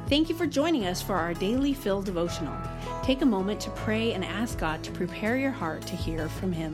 Thank you for joining us for our Daily Fill devotional. Take a moment to pray and ask God to prepare your heart to hear from Him.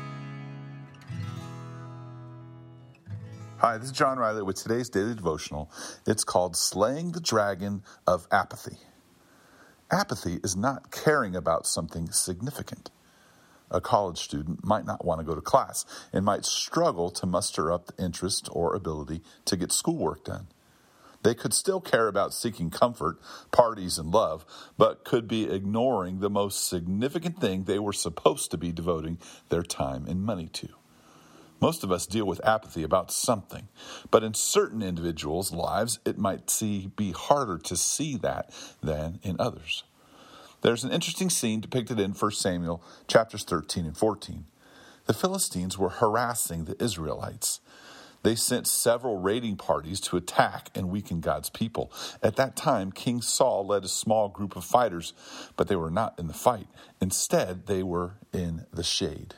Hi, this is John Riley with today's Daily Devotional. It's called Slaying the Dragon of Apathy. Apathy is not caring about something significant. A college student might not want to go to class and might struggle to muster up the interest or ability to get schoolwork done. They could still care about seeking comfort, parties, and love, but could be ignoring the most significant thing they were supposed to be devoting their time and money to. Most of us deal with apathy about something, but in certain individuals' lives, it might be harder to see that than in others. There's an interesting scene depicted in 1 Samuel chapters 13 and 14. The Philistines were harassing the Israelites. They sent several raiding parties to attack and weaken God's people. At that time, King Saul led a small group of fighters, but they were not in the fight. Instead, they were in the shade.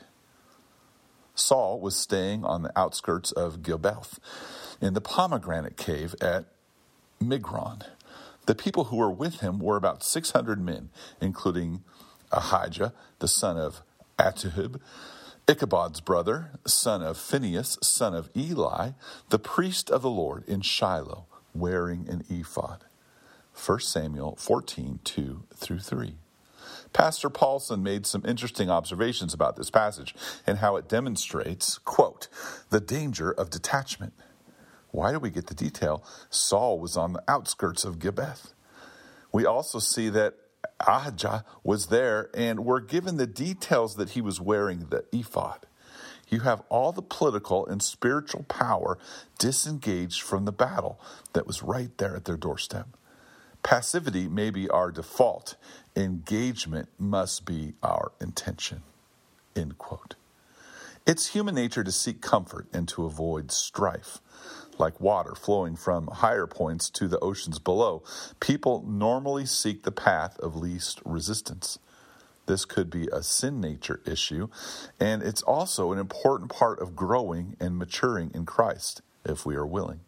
Saul was staying on the outskirts of Gilboa in the pomegranate cave at Migron. The people who were with him were about 600 men, including Ahijah, the son of Ahitub, Ichabod's brother, son of Phinehas, son of Eli, the priest of the Lord in Shiloh, wearing an ephod. 1 Samuel 14, 2 through 3. Pastor Paulson made some interesting observations about this passage and how it demonstrates, quote, the danger of detachment. Why do we get the detail? Saul was on the outskirts of Gilboa. We also see that Ahijah was there, and we're given the details that he was wearing the ephod. You have all the political and spiritual power disengaged from the battle that was right there at their doorstep. Passivity may be our default. Engagement must be our intention. End quote. It's human nature to seek comfort and to avoid strife. Like water flowing from higher points to the oceans below, people normally seek the path of least resistance. This could be a sin nature issue, and it's also an important part of growing and maturing in Christ, if we are willing.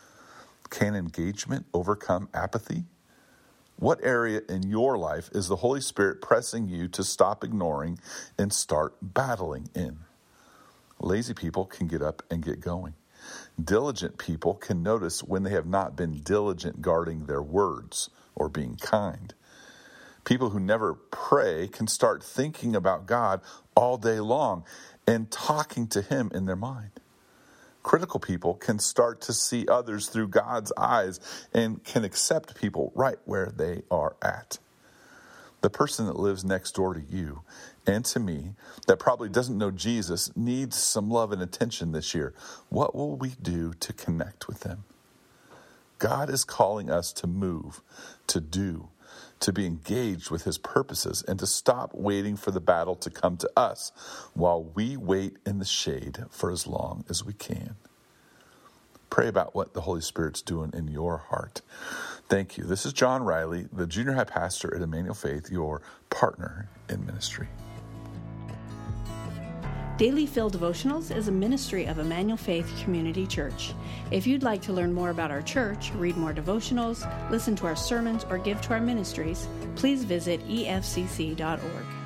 Can engagement overcome apathy? What area in your life is the Holy Spirit pressing you to stop ignoring and start battling in? Lazy people can get up and get going. Diligent people can notice when they have not been diligent guarding their words or being kind. People who never pray can start thinking about God all day long and talking to Him in their mind. Critical people can start to see others through God's eyes and can accept people right where they are at. The person that lives next door to you and to me that probably doesn't know Jesus needs some love and attention this year. What will we do to connect with them? God is calling us to move, to do, to be engaged with His purposes, and to stop waiting for the battle to come to us while we wait in the shade for as long as we can. Pray about what the Holy Spirit's doing in your heart. Thank you. This is John Riley, the junior high pastor at Emmanuel Faith, your partner in ministry. Daily Fill Devotionals is a ministry of Emmanuel Faith Community Church. If you'd like to learn more about our church, read more devotionals, listen to our sermons, or give to our ministries, please visit efcc.org.